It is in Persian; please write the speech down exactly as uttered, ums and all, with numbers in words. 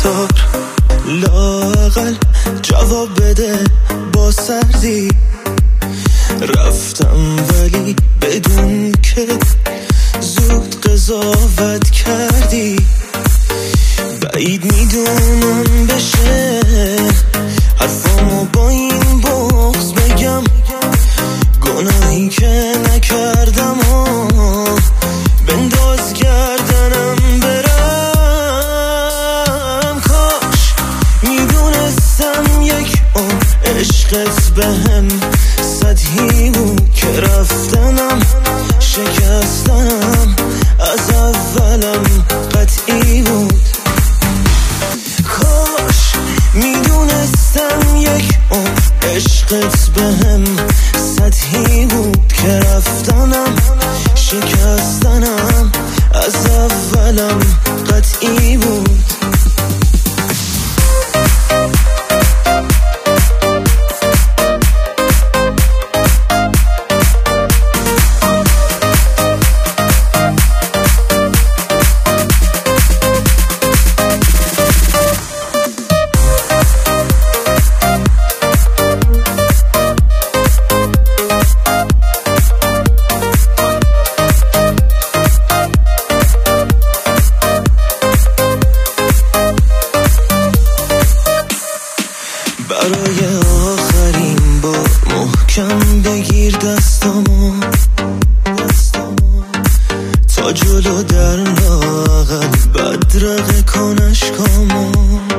رفتار، لااقل جواب بده با سردی. رفتم ولی بدون که زود قضاوت کردی. بعید میدونم بشه حرفامو با این بغض بگم، گناهی که نکردم و بنداز گردنم برم. کاش میدونستم یک عمر عشقت بهم سطحی بود که رفتنم شکستنم از اولم قطعی بود. کاش میدونستم یک عمر عشقت بهم سطحی بود که رفتنم شکستنم از اولم قطعی بود. برای آخرین بار محکم بگیر دستامو، تا جلو در لااقل بدرقه کن اشکامو.